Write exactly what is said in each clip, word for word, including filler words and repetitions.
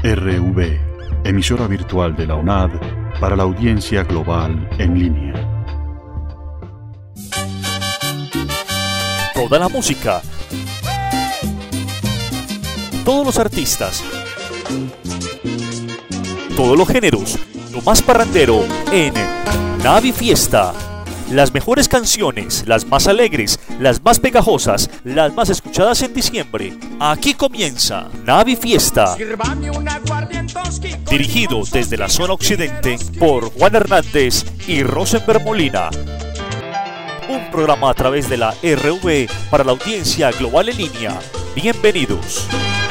R V, emisora virtual de la U N A D para la audiencia global en línea. Toda la música, todos los artistas, todos los géneros, lo más parrandero en Navi Fiesta. Las mejores canciones, las más alegres, las más pegajosas, las más escuchadas en diciembre. Aquí comienza Navi Fiesta. Dirigido desde la zona occidente por Juan Hernández y Rosenberg Molina. Un programa a través de la R V para la audiencia global en línea. Bienvenidos.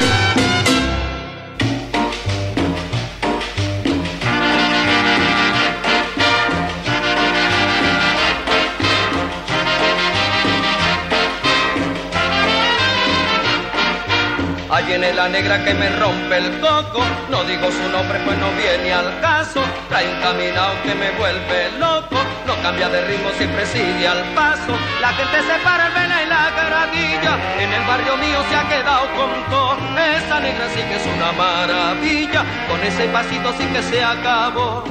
Ahí viene la negra que me rompe el coco. No digo su nombre pues no viene al caso. Trae un caminado que me vuelve loco. No cambia de ritmo, siempre sigue al paso. La gente se para el vela y la carajilla. En el barrio mío se ha quedado con todo. Esa negra sí que es una maravilla. Con ese pasito sí que se acabó.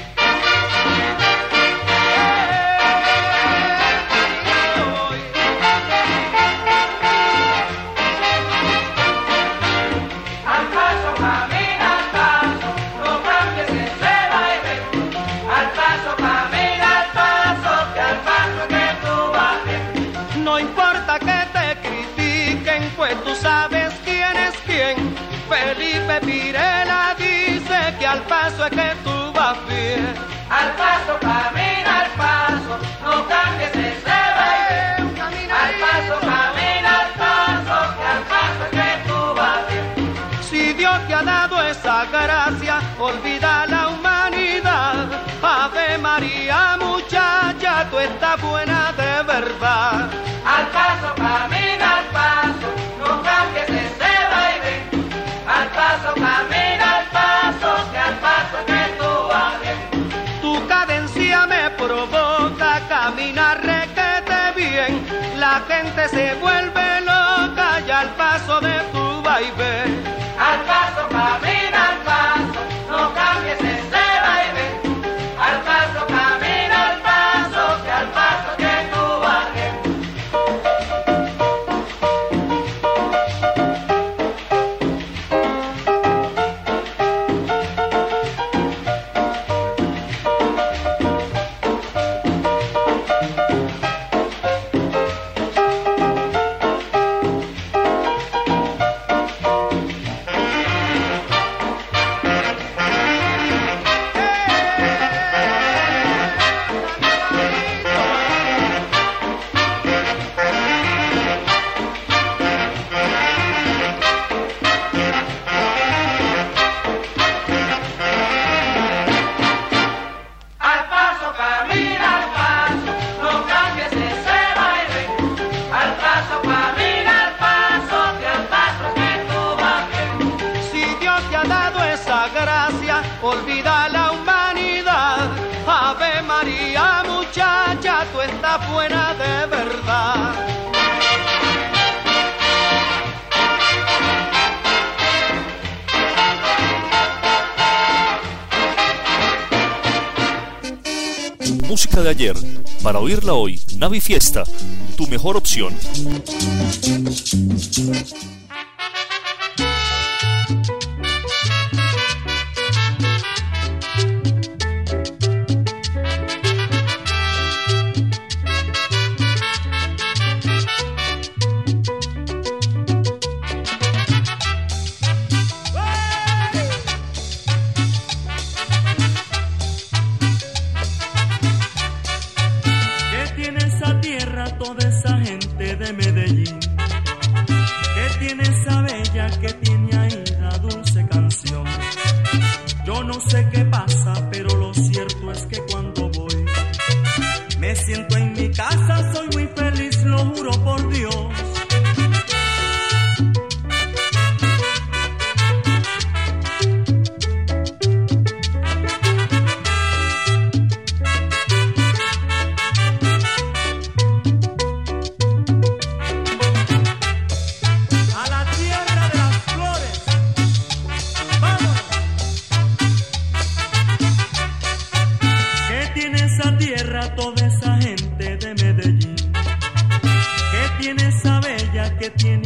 Tú sabes quién es quién. Felipe Pirela dice que al paso es que tú vas bien. Al paso, camina al paso, no cambies ese baile. Al paso, camina al paso, que al paso es que tú vas bien. Si Dios te ha dado esa gracia, olvida la humanidad. Ave María, muchacha, tú estás buena de verdad. Al paso, camina al paso, no cambies ese baile. Al paso, camina al paso, que al paso es que tú vas bien. Tu cadencia me provoca caminar requete bien. La gente se vuelve loca y al paso de tu baile. Al paso, camina al paso, no cambies ese baile. Al paso, camina al paso, que al paso es que tú vas bien. Olvida la humanidad. Ave María, muchacha, tú estás buena de verdad. Música de ayer, para oírla hoy. Navi Fiesta, tu mejor opción. Toda esa gente de Medellín, que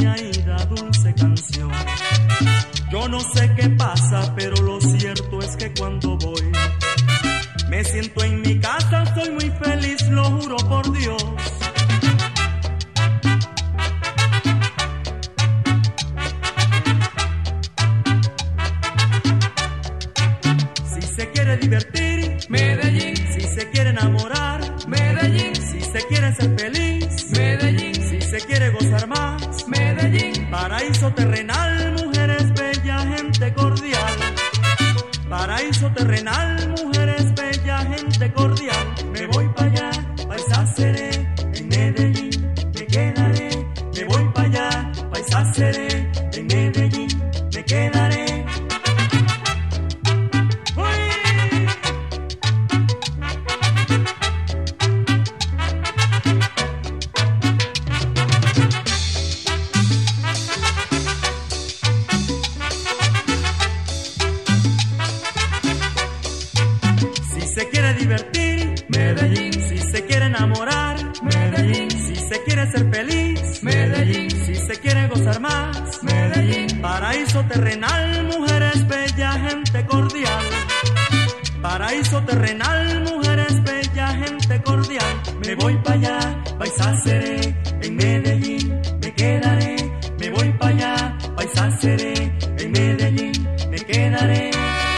añadida dulce canción. Yo no sé qué pasa, pero lo cierto es que cuando voy me siento en mi casa, soy muy feliz, lo juro por Dios. Si se quiere divertir, Medellín. Si se quiere enamorar, Medellín. Si se quiere ser feliz, Medellín. Si se quiere gozar más, Medellín. Paraíso terrenal, mujeres bellas, gente cordial. Paraíso terrenal, mujeres bellas, gente cordial. Me voy para allá, paisa seré, en Medellín me quedaré. Me voy para allá, paisa seré, en Medellín me quedaré. Divertir, Medellín. Si se quiere enamorar, Medellín. Si se quiere ser feliz, Medellín. Si se quiere gozar más, Medellín. Paraíso terrenal, mujeres bellas, gente cordial. Paraíso terrenal, mujeres bellas, gente cordial. Me voy para allá, paisa seré, en Medellín me quedaré. Me voy para allá, paisa seré, en Medellín me quedaré.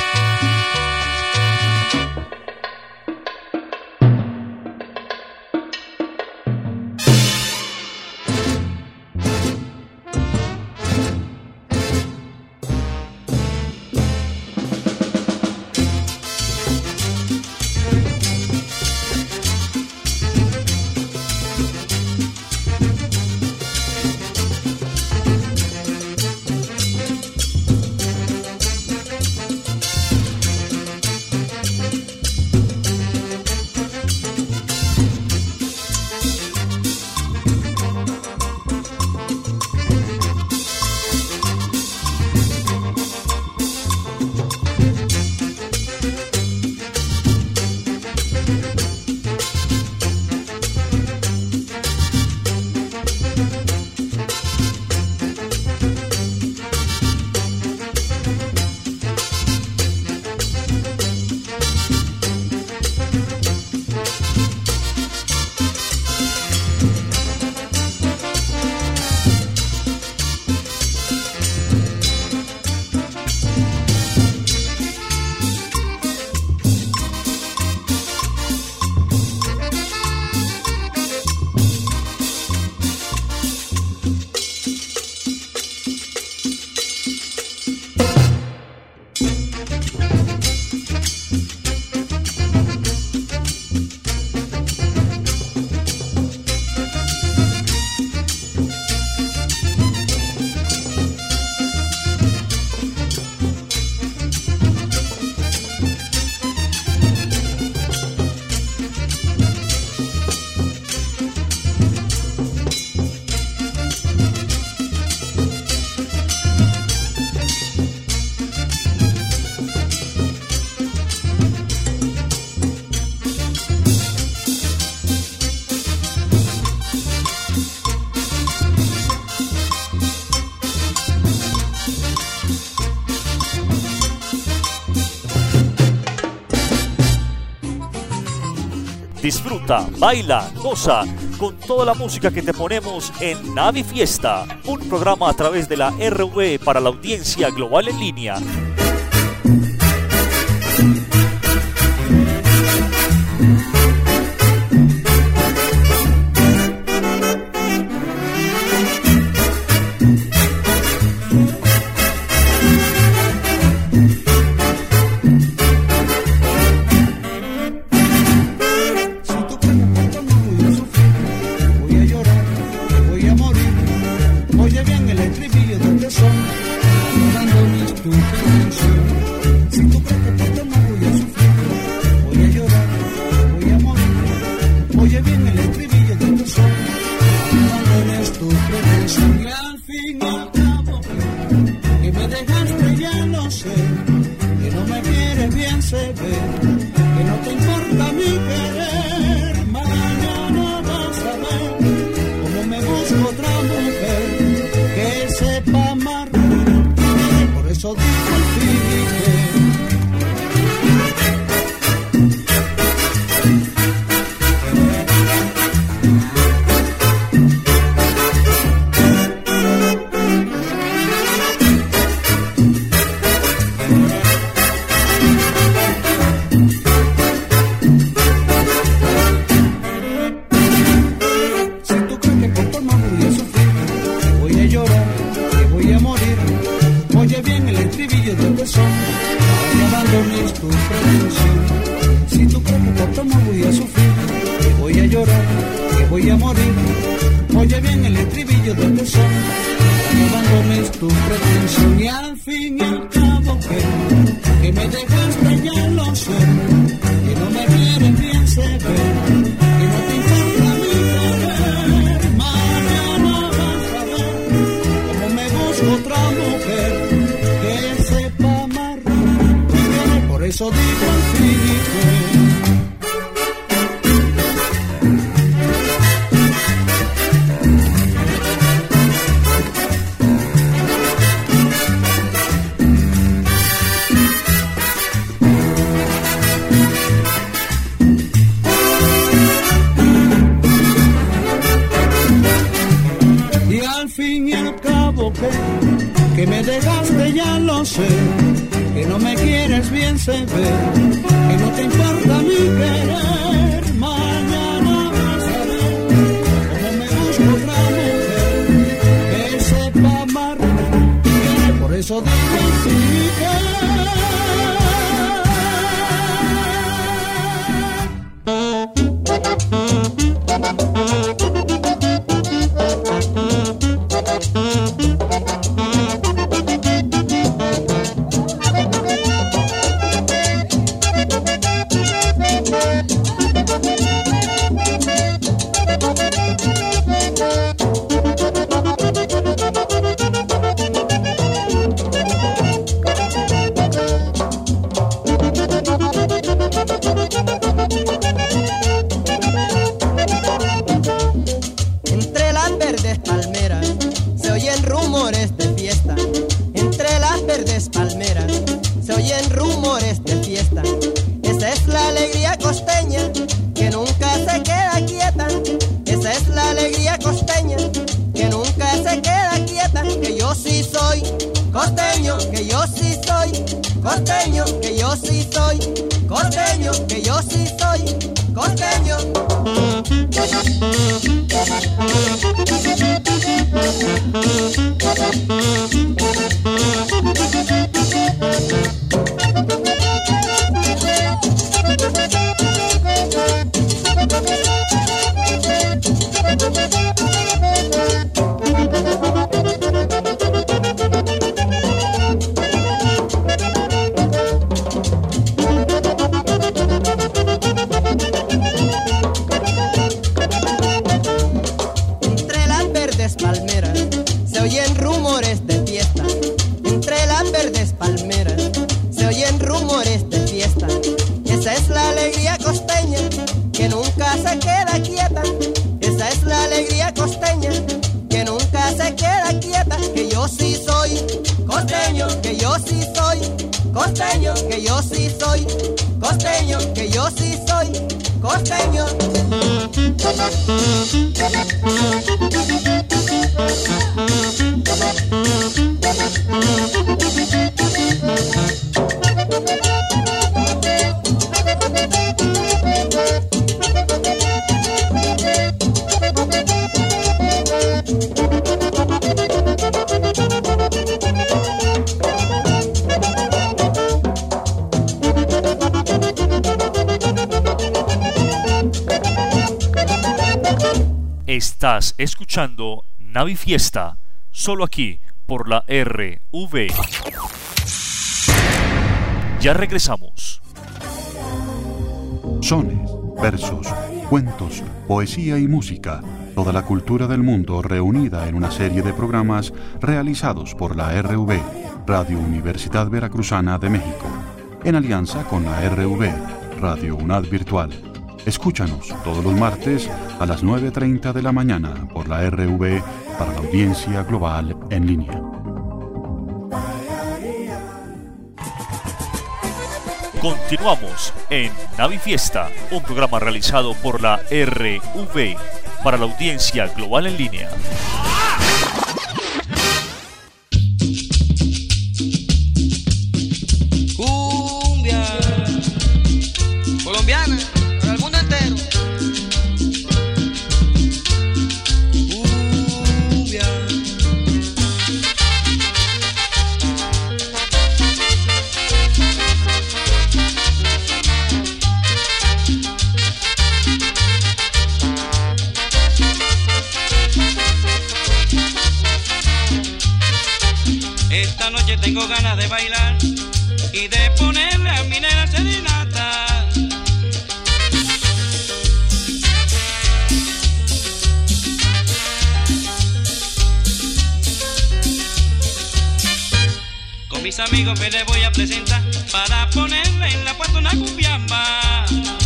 Disfruta, baila, goza con toda la música que te ponemos en Navi Fiesta, un programa a través de la R V para la audiencia global en línea. Otra mujer que es tu pretensión. Si tú crees que por no voy a sufrir, que voy a llorar, que voy a morir, oye bien el estribillo de este son. No abandones tu pretensión y al fin y al cabo que, que me dejaste ya lo sé, que no me quieres bien se ve, que no te importa mi querer. Mañana vas a ver cómo me busco otra mujer que sepa amarrar. Por eso digo al fin y que que me dejaste ya lo sé, que no me quieres bien se ve, que no te importa mi querer. Mañana vas a ver cómo me busco otra mujer que sepa amarrar. Por eso digo sí que Estás escuchando Navi Fiesta, solo aquí por la R V. Ya regresamos. Sones, versos, cuentos, poesía y música. Toda la cultura del mundo reunida en una serie de programas realizados por la R V, Radio Universidad Veracruzana de México, en alianza con la R V, Radio UNAD Virtual. Escúchanos todos los martes a las nueve treinta de la mañana por la R V para la audiencia global en línea. Continuamos en Navi Fiesta, un programa realizado por la R V para la audiencia global en línea. Cumbia colombiana para el mundo entero. Cumbia. Esta noche tengo ganas de bailar y de ponerle a mi nena serenata. Con mis amigos me le voy a presentar para ponerle en la puerta una cumbiamba.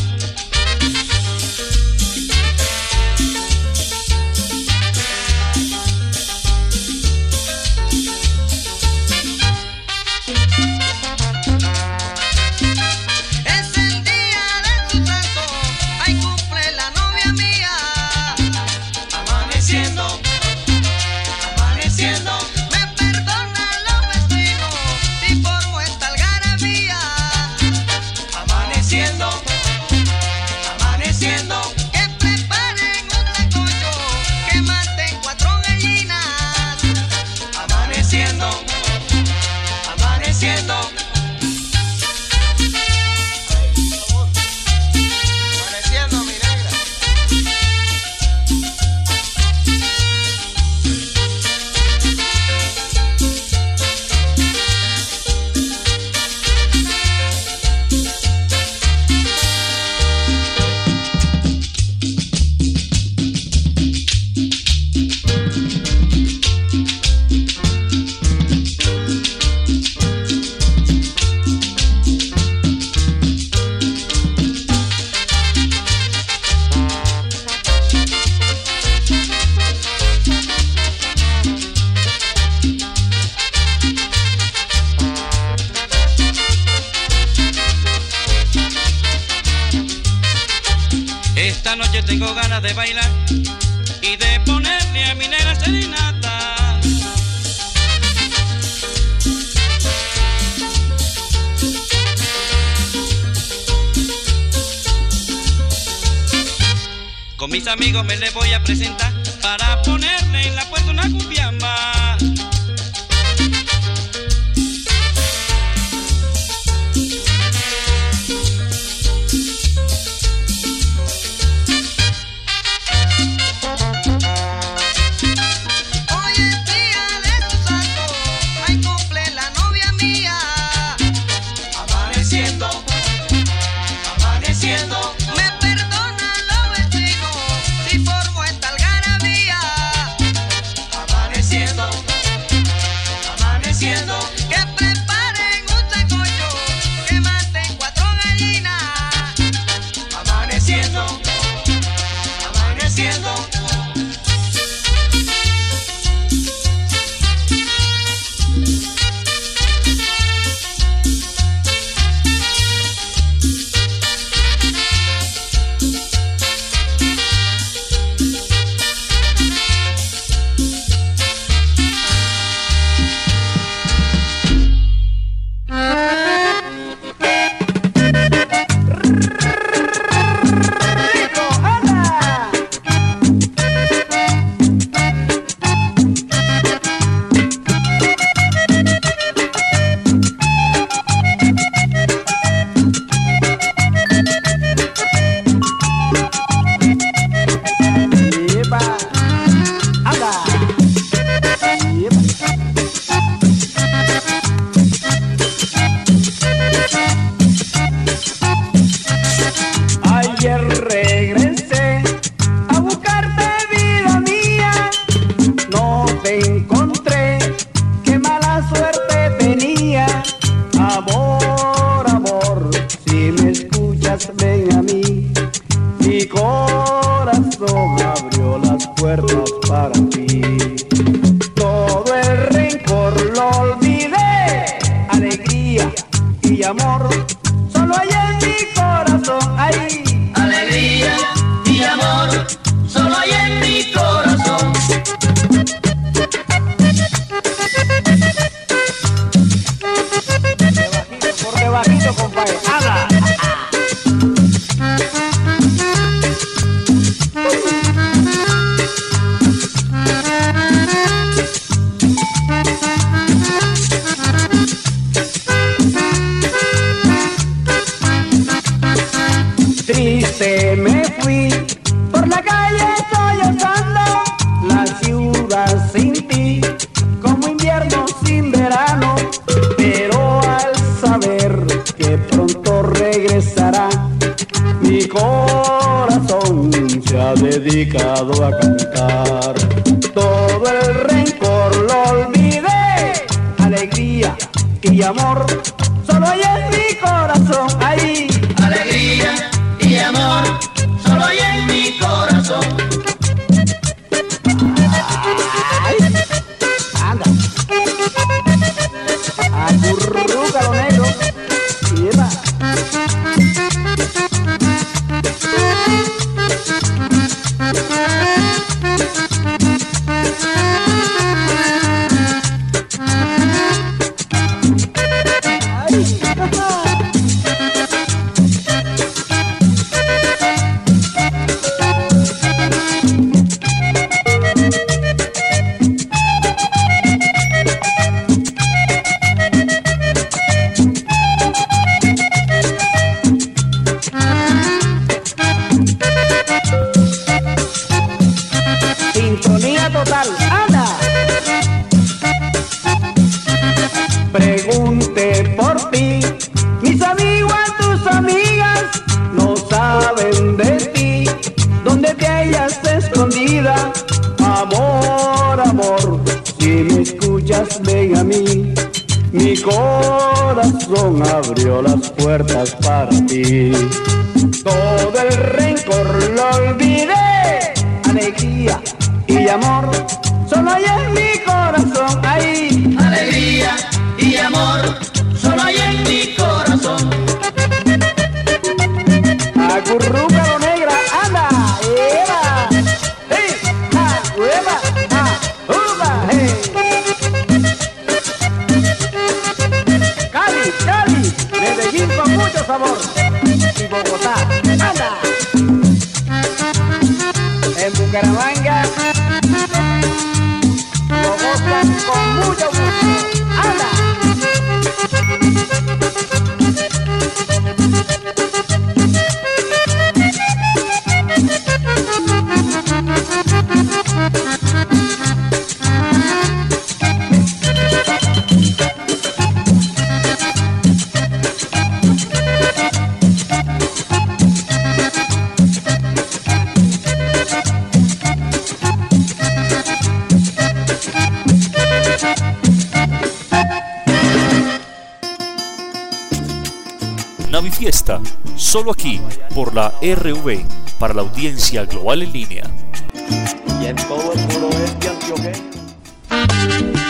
Esta noche tengo ganas de bailar y de ponerle a mi negra serenata. Con mis amigos me le voy a presentar para ponerle en la puerta una cumbiamba. verano, pero al saber que pronto regresará, mi corazón se ha dedicado a cantar. Todo el rencor lo olvidé, alegría y amor, solo hay en mi corazón. Ahí, Alegría y amor, solo hay en mi corazón. ay, anda, acurrúcalo negro, y va. Sintonía total, anda. Pregunte por ti, mis amigos, tus amigas no saben de ti, dónde te hayas escondida. Amor, amor, si me escuchas, ven a mí. Mi corazón abrió las puertas para ti. Todo el rencor lo olvidé, alegría y amor, solo hay en mi corazón. Ahí, Alegría y amor, solo hay en mi corazón. acurrúcalo negra, anda, eva, hey, ah, ueva, ah, uva, hey. Cali, Cali, Medellín con mucho sabor, y Bogotá, anda. En Bucaramanga lo gozan con mucho gusto, anda. Navifiesta, solo aquí por la R V, para la audiencia global en línea. Y en todo el suroeste antioqueño.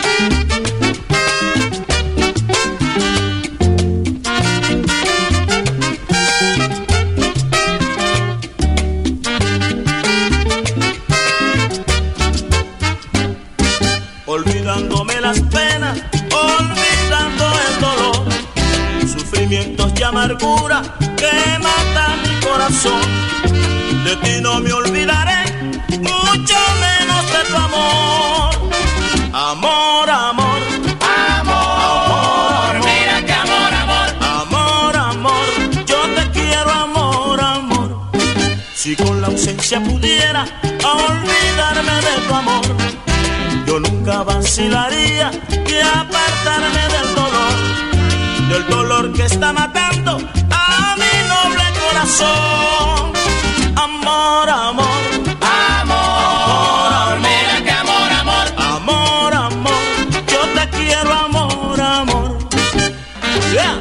Olvidándome las penas, olvidando el dolor, sufrimientos y amargura que matan mi corazón. De ti no me olvidaré, mucho menos de tu amor. Amor, amor, Amor, amor, mira que amor, amor. amor, amor, yo te quiero, amor, amor. Si con la ausencia pudiera olvidarme de tu amor, yo nunca vacilaría de apartarme del dolor, del dolor que está matando a mi noble corazón. Amor, amor, Amor, mira que amor, amor. amor, amor, yo te quiero, amor, amor. Yeah.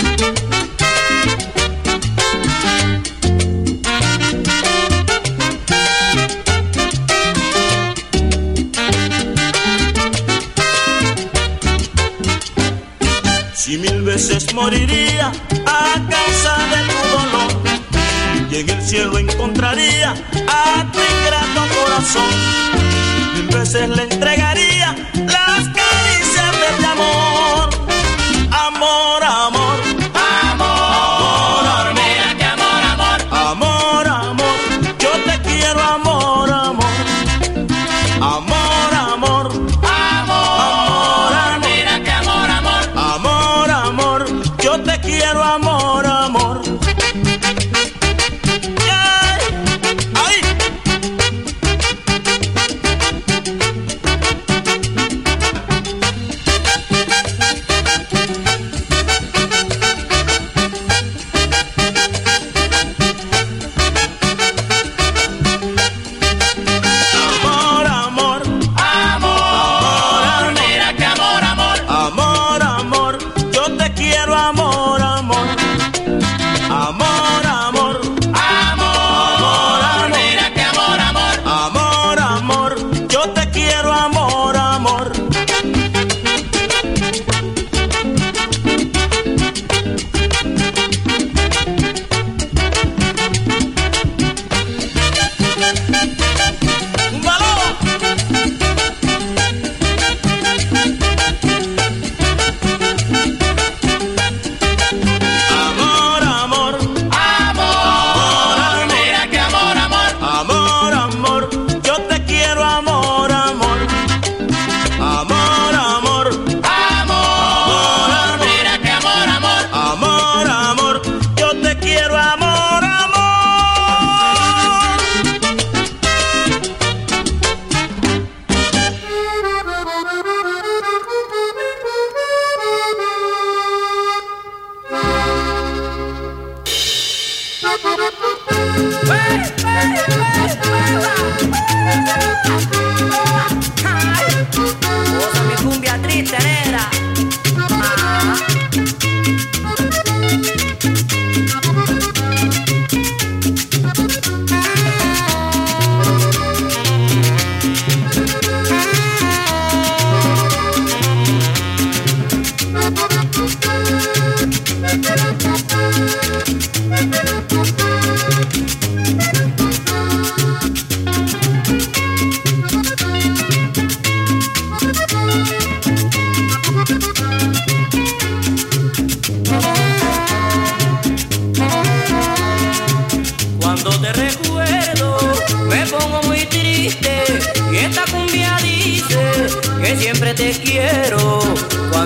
Si mil veces moriría a causa de tu dolor, y en el cielo encontraría a tu ingrato corazón, mil veces le entregaría las caricias de mi amor. Amor, amor, Amor, mira que amor, amor. amor, amor, yo te quiero, amor, amor. Amor, amor, Amor, mira que amor, amor. amor, amor, yo te quiero, amor, amor. Ay, ay.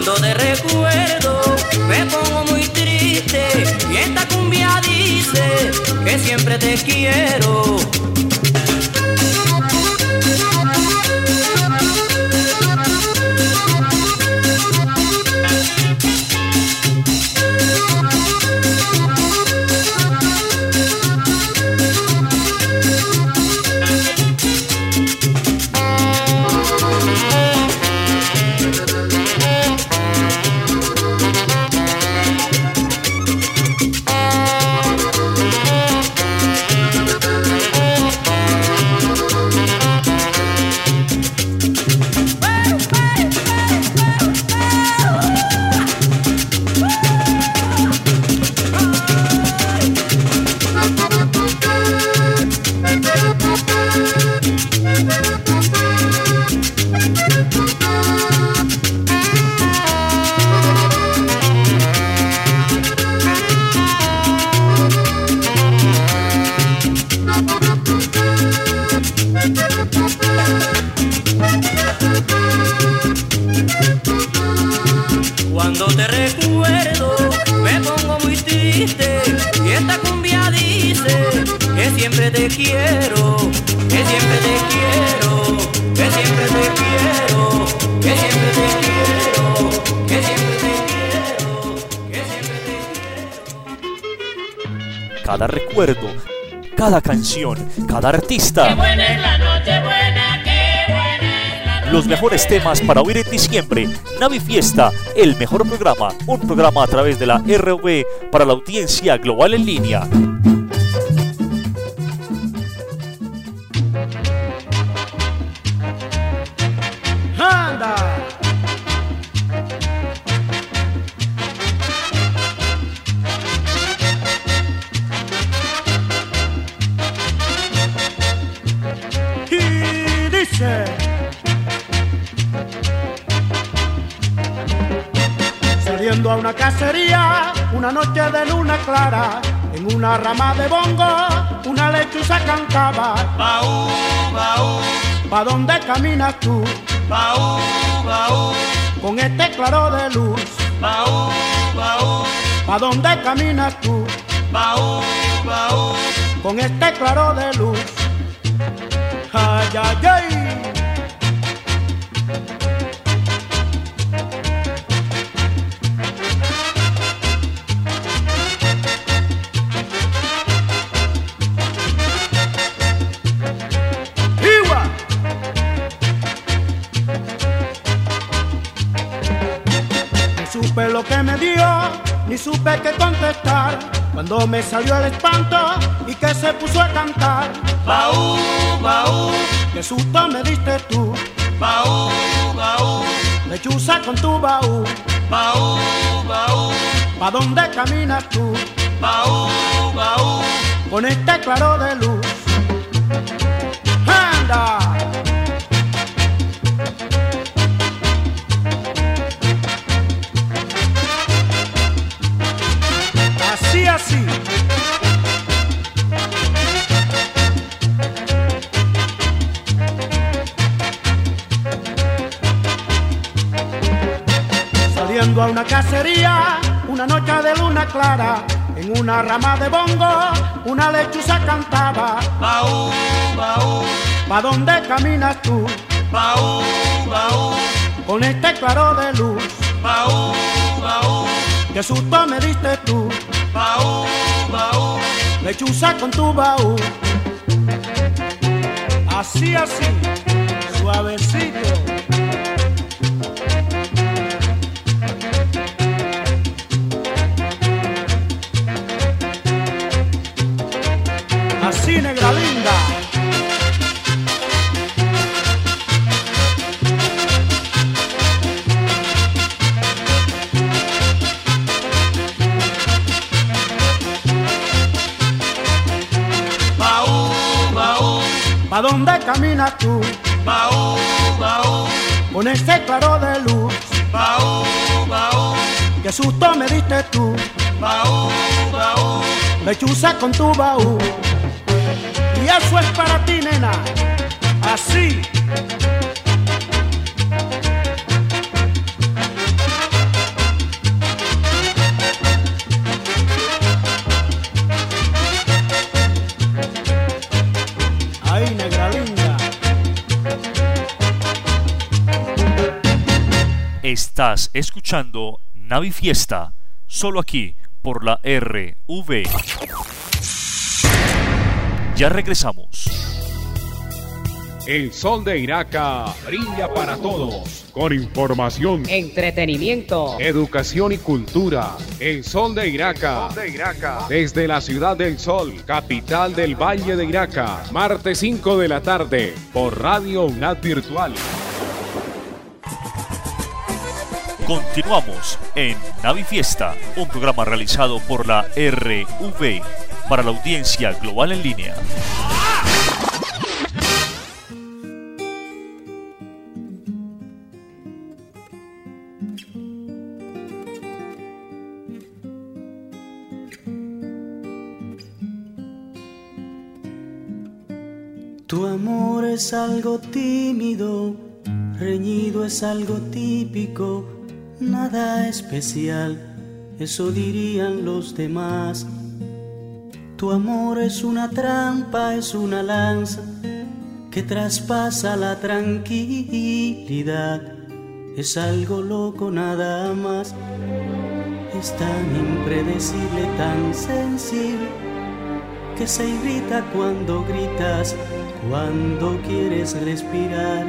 Cuando te recuerdo me pongo muy triste y esta cumbia dice que siempre te quiero. Cuando te recuerdo me pongo muy triste y esta cumbia dice que siempre te quiero, que siempre te quiero, que siempre te quiero, que siempre te quiero, que siempre te quiero, que siempre te quiero. Cada recuerdo, cada canción, cada artista. Qué buena es la noche buena, qué buena es la noche. Los mejores temas para oír en diciembre. Navifiesta, el mejor programa. Un programa a través de la R V para la audiencia global en línea. ¡Anda! Y dice: saliendo a una cacería, una noche de luna clara, en una rama de bongo, una lechuza cantaba. Baú, baú, ¿Pa dónde caminas tú? baú, baú, Con este claro de luz. baú, baú, ¿Pa dónde caminas tú? baú, baú. Con este claro de luz. Ay, ay, ay. ¡Iwa! No supe lo que me dio, ni supe qué contestar, cuando me salió el espanto y que se puso a cantar. Baú, baú, Qué susto me diste tú, baú, baú, lechuza con tu baú. baú, baú, ¿Pa dónde caminas tú? baú, baú. Con este claro de luz. ¡Anda! Así, así. Saliendo a una cacería, una noche de luna clara, en una rama de bongo, una lechuza cantaba. Baú, baú, ¿Pa dónde caminas tú? baú, baú, Con este claro de luz. baú, baú, Qué susto me diste tú, baú, baú. lechuza con tu baú. Así, así, suavecito. Así, negra linda. Baú, baú, ¿Pa dónde caminas tú? baú, baú, Con ese claro de luz. baú, baú, Qué susto me diste tú, baú, baú. lechuza con tu baú. Y eso es para ti, nena. Así. Estás escuchando Navifiesta, solo aquí por la R V. Ya regresamos. El sol de Iraca brilla para todos, con información, entretenimiento, educación y cultura. El sol de Iraca, sol de Iraca. Desde la ciudad del sol, capital del Valle de Iraca, martes cinco de la tarde, por Radio UNAD Virtual. Continuamos en Navifiesta, un programa realizado por la R V para la audiencia global en línea. Tu amor es algo tímido, reñido es algo típico, nada especial, eso dirían los demás. Tu amor es una trampa, es una lanza que traspasa la tranquilidad, es algo loco nada más, es tan impredecible, tan sensible, que se irrita cuando gritas, cuando quieres respirar.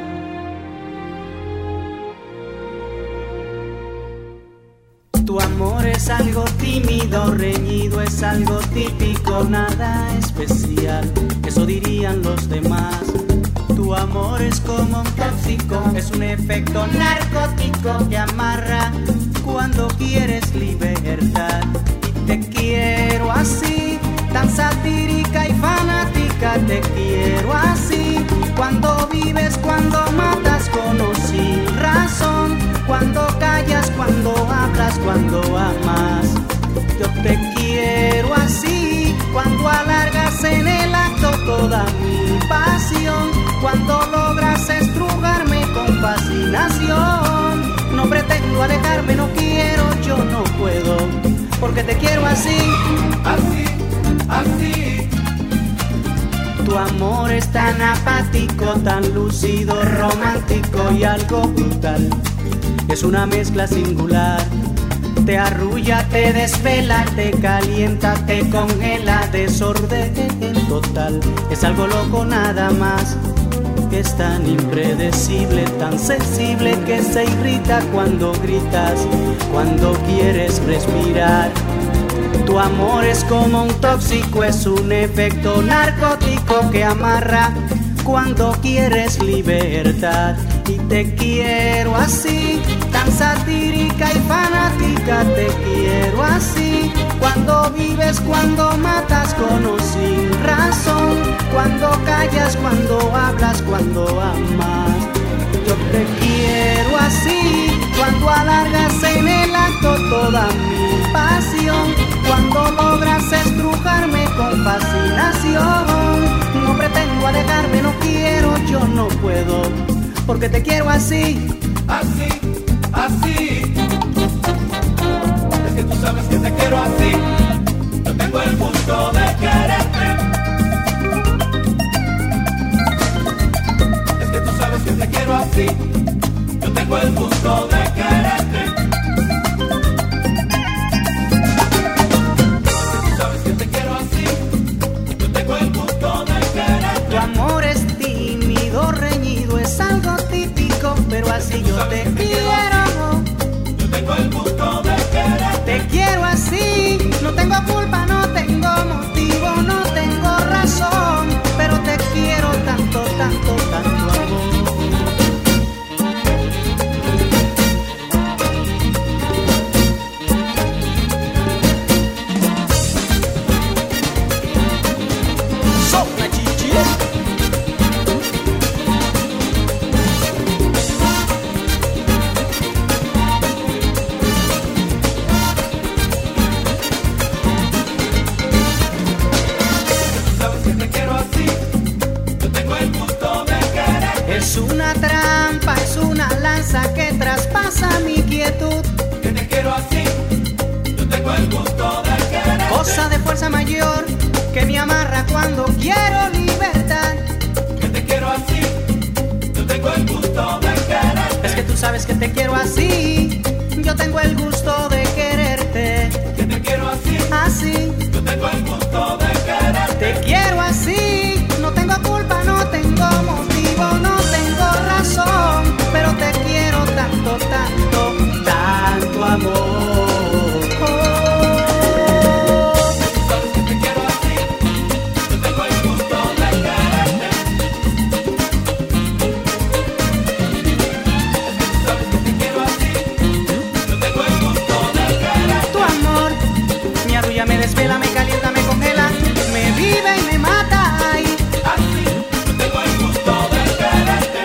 Tu amor es algo tímido, reñido, es algo típico, nada especial, eso dirían los demás. Tu amor es como un tóxico, es un efecto narcótico que amarra cuando quieres libertad. Y te quiero así, tan satírica y fanática, te quiero así. Cuando vives, cuando matas con o sin razón, cuando callas, cuando hablas, cuando amas. Yo te quiero así, cuando alargas en el acto toda mi pasión, cuando logras estrujarme con fascinación. No pretendo alejarme, no quiero, yo no puedo, porque te quiero así, así, así. Tu amor es tan apático, tan lúcido, romántico y algo brutal. Es una mezcla singular. Te arrulla, te desvela, te calienta, te congela, desorden total. Es algo loco nada más. Es tan impredecible, tan sensible que se irrita cuando gritas, cuando quieres respirar. Tu amor es como un tóxico, es un efecto narcótico que amarra cuando quieres libertad. Y te quiero así, tan satírica y fanática, te quiero así. Cuando vives, cuando matas con o sin razón, cuando callas, cuando hablas, cuando amas. Yo te quiero así, cuando alargas en el acto toda mi pasión, cuando logras estrujarme con fascinación. No pretendo alejarme, no quiero, yo no puedo, porque te quiero así, así, así. Es que tú sabes que te quiero así. Yo tengo el gusto de quererte. Es que tú sabes que te quiero así. Yo tengo el gusto de quererte. Es que tú sabes que te quiero así. Yo tengo el gusto de quererte. Tu amor es tímido, reñido, es algo típico, pero así yo te quiero. Yo tengo el gusto de querer. Te quiero así, no tengo culpa, no tengo motivo, no tengo razón, pero te quiero tanto, tanto, tanto amor. Es una trampa, es una lanza que traspasa mi quietud. Que te quiero así, yo tengo el gusto de querer. Cosa de fuerza mayor que me amarra cuando quiero libertad. Que te quiero así, yo tengo el gusto de querer. Es que tú sabes que te quiero así. Yo tengo el gusto de quererte. Que te quiero así. Así. Yo tengo el gusto de quererte. Te quiero así. No tengo culpa, no tengo motivo, no tengo razón, pero te quiero tanto, tanto, tanto amor. Me desvela, me calienta, me congela, me vive y me mata. Ay. Así, yo tengo el gusto de quererte.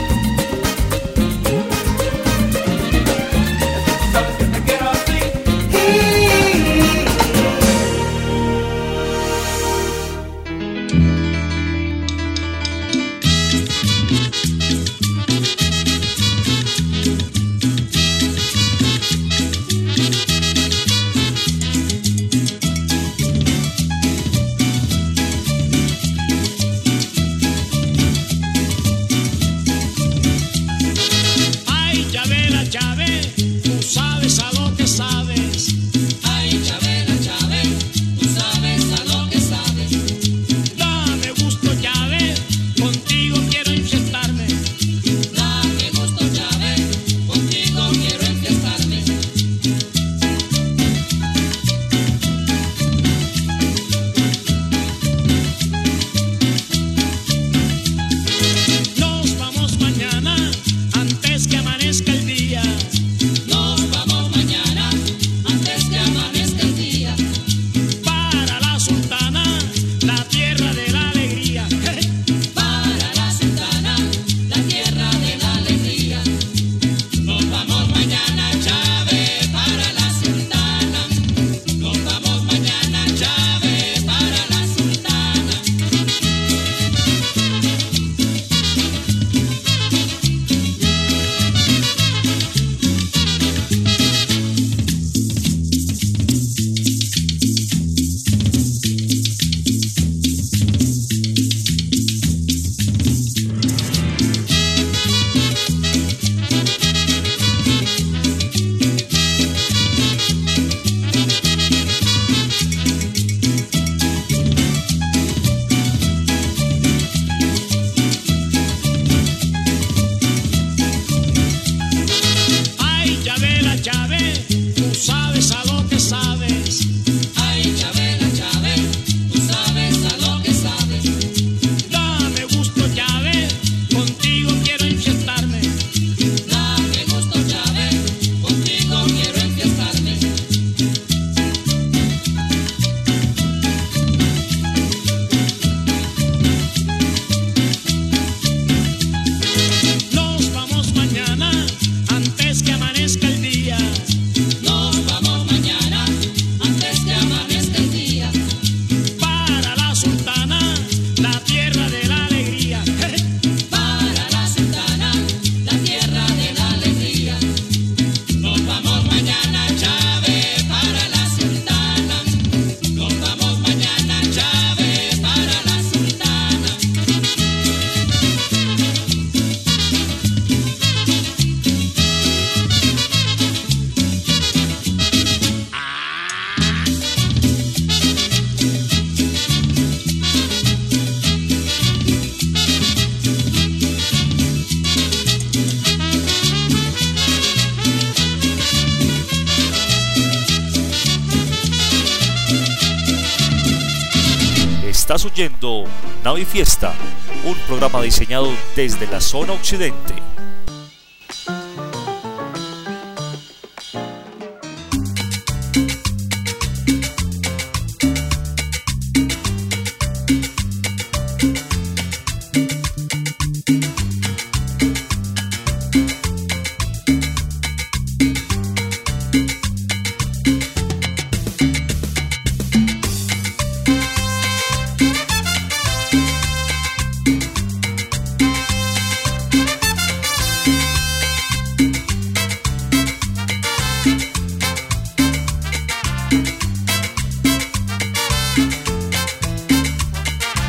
Tú sabes que te quiero así. Estás oyendo Navi Fiesta, un programa diseñado desde la zona occidente.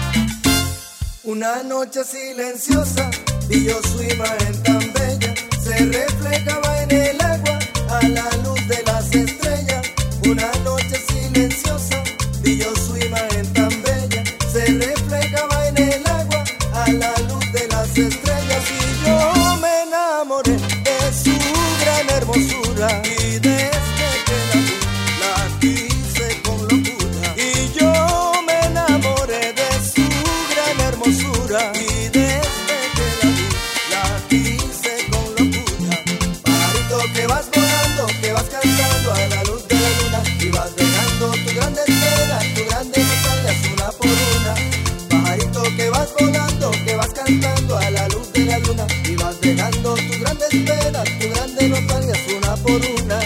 Una noche silenciosa y yo su imagen tan bella se reflejaba en el agua a la luz de las estrellas. Una noche silenciosa brilló su imagen tan bella. Se reflejaba en el agua a la luz de las estrellas. Y yo me enamoré de su gran hermosura. Y desde que la vi, la quise con locura. Y yo me enamoré de su gran hermosura. Y desde que la vi, la quise con locura. Pajarito que vas volando, que vas cantando a la luz de la luna. Y vas dejando tus grandes penas, tus grandes montañas una por una. Pajarito que vas volando, que vas cantando a la luz de la luna. Y vas dejando tus grandes penas, tus grandes montañas una por una.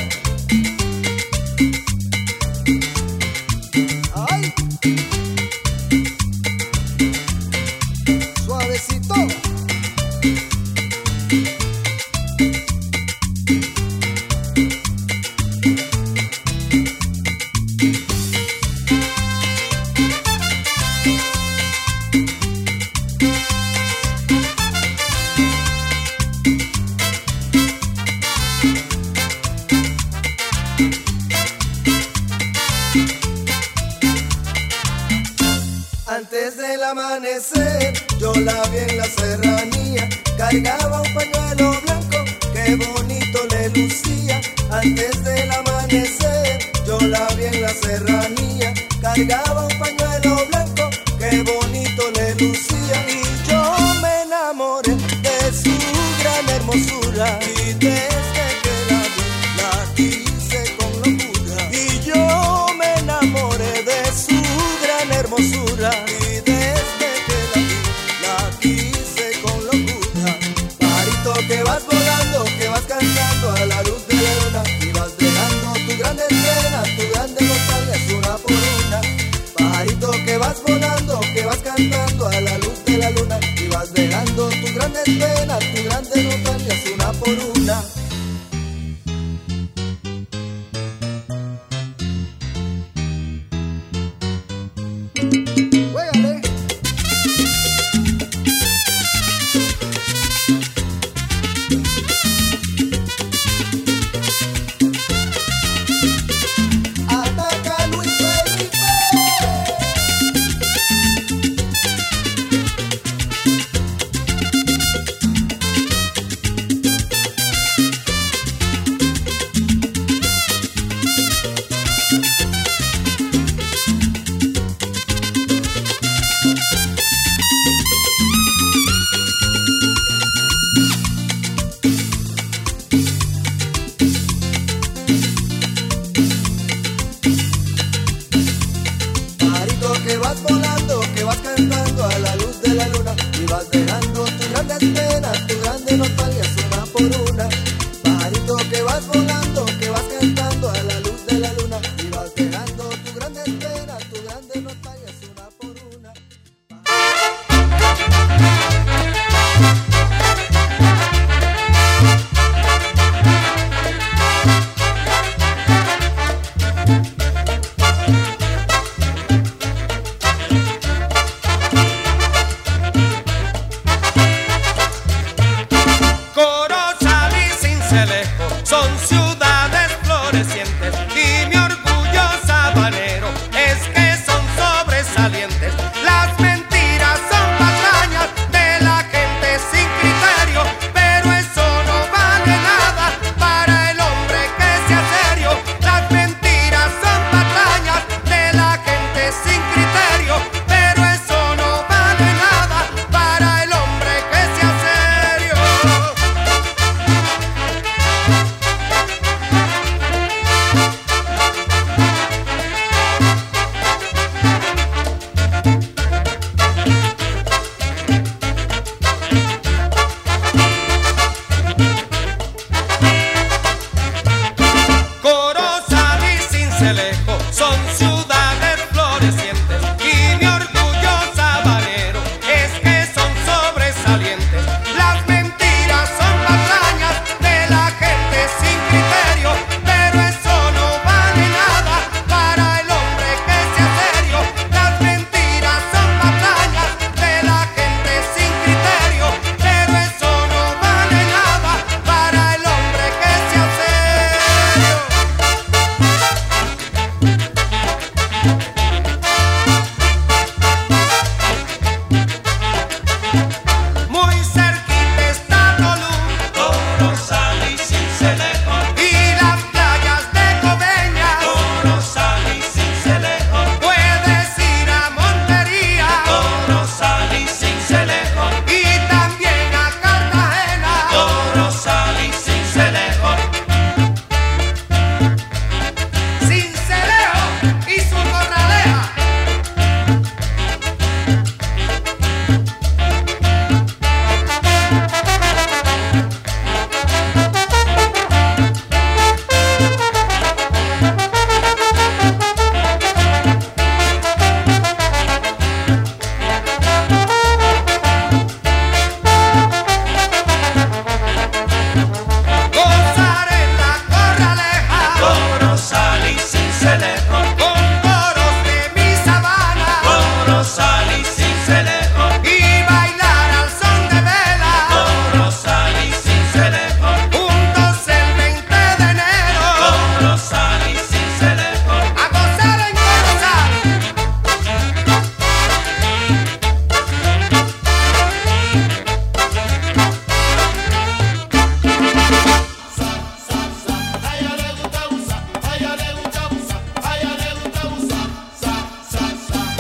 Ay, suavecito. Antes del amanecer, yo la vi en la serranía. Cargaba un pañuelo blanco, qué bonito le lucía. Antes del amanecer, yo la vi en la serranía. Cargaba un pañuelo blanco, qué bonito le lucía. Y yo me enamoré de su gran hermosura. Y desde que la vi, la quise con locura. Y yo me enamoré de su gran hermosura. Y desde que la vi, la quise con locura. Pajarito que vas volando, que vas cantando a la luz de la luna. Y vas dejando tus grandes penas, tus grandes montañas una por una. Pajarito que vas volando,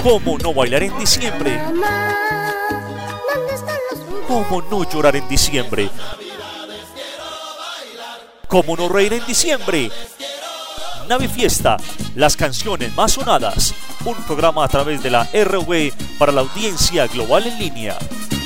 ¿Cómo no bailar en diciembre? ¿Cómo no llorar en diciembre? ¿Cómo no reír en diciembre? Navifiesta, las canciones más sonadas. Un programa a través de la R V para la audiencia global en línea.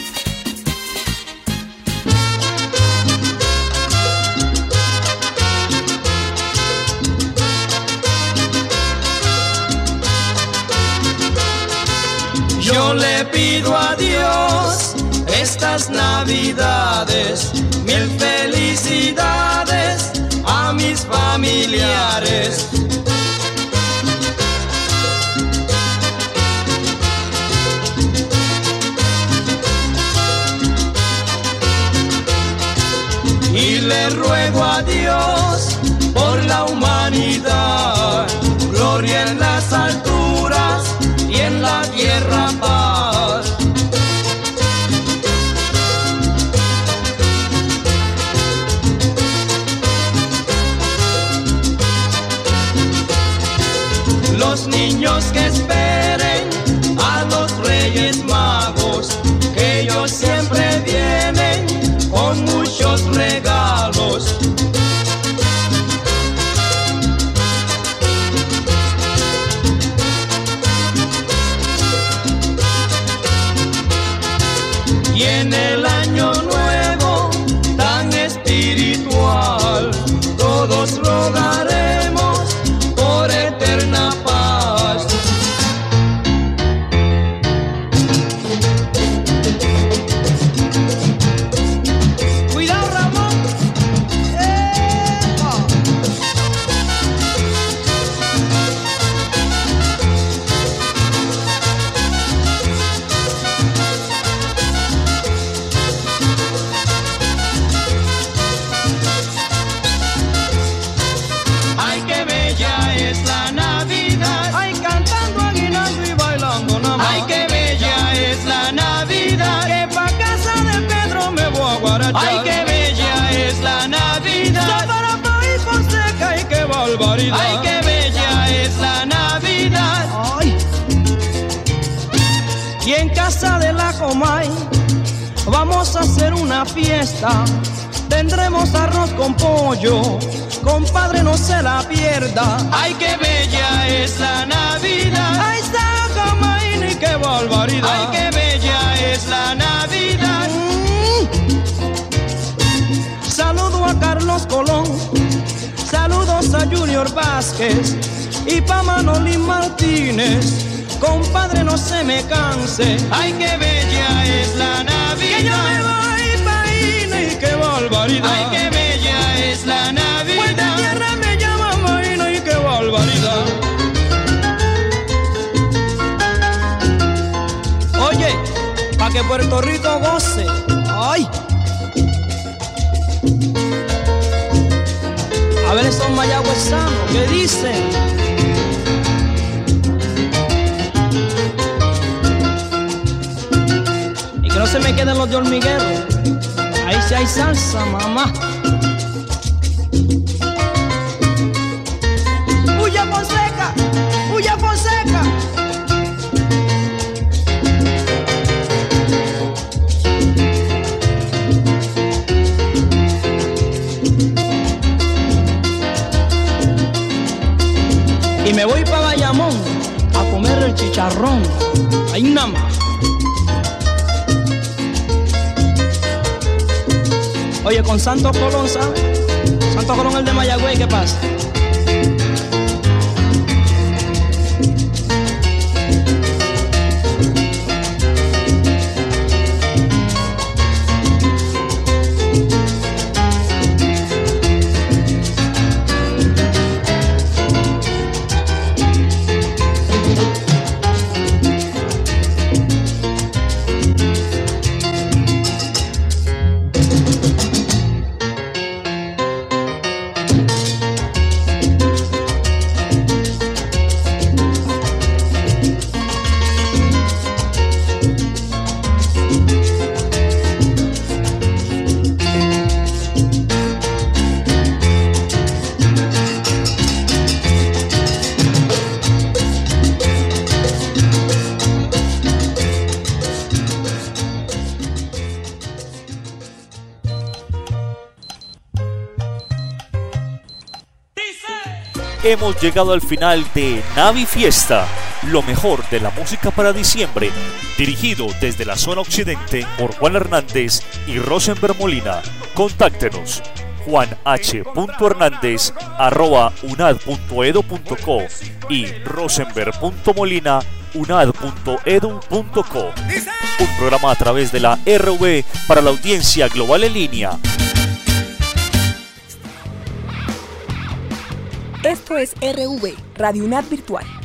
Yo le pido a Dios estas navidades, mil felicidades a mis familiares. Y le ruego a Dios por la humanidad, gloria en las alturas y en la tierra paz. Los niños que esperen a los Reyes Magos, que ellos siempre vienen con muchos regalos. Y en el año nuevo tan espiritual, todos rogaremos por eterna paz. Cuidado, Ramón. ¡Epa! Ay, qué bella es la Navidad. Ay, cantando aguinaldo y bailando nada más. Ay, qué bella es la Navidad. Que pa' casa de Pedro me voy a guarachar. Ay, qué bella es la Navidad. Para país Fonseca, ay, qué barbaridad. Ay, qué bella es la Navidad. Ay. Y en casa de la Comay vamos a hacer una fiesta. Tendremos arroz con pollo, compadre, no se la pierda. Ay, qué bella es la Navidad. Ay, Sacamaini, qué barbaridad. Ay, qué bella es la Navidad. Mm. Saludo a Carlos Colón, saludos a Junior Vázquez y pa' Manolín Martínez. Compadre, no se me canse. Ay, qué bella es la Navidad. Que yo me voy pa' Ine, qué barbaridad. Ay, qué bella es la Navidad. Puerta tierra me llama Maína y qué barbaridad. Oye, pa' que Puerto Rico goce. Ay. A ver esos mayagüezanos, ¿qué dicen? No se me queden los de hormiguero. Ahí sí hay salsa, mamá. ¡Huya Fonseca! ¡Huya Fonseca! Y me voy para Bayamón a comer el chicharrón. Ahí nada más. Oye, con Santos Colón, ¿sabes? Santos Colón, el de Mayagüey, ¿qué pasa? hemos llegado al final de Navi Fiesta, lo mejor de la música para diciembre, dirigido desde la zona occidente por Juan Hernández y Rosenberg Molina. Contáctenos juan h punto hernández arroba unad punto edu punto co y rosenberg punto molina unad punto edu punto co. Un programa a través de la R V para la audiencia global en línea. Esto es R V, Radio UNAD Virtual.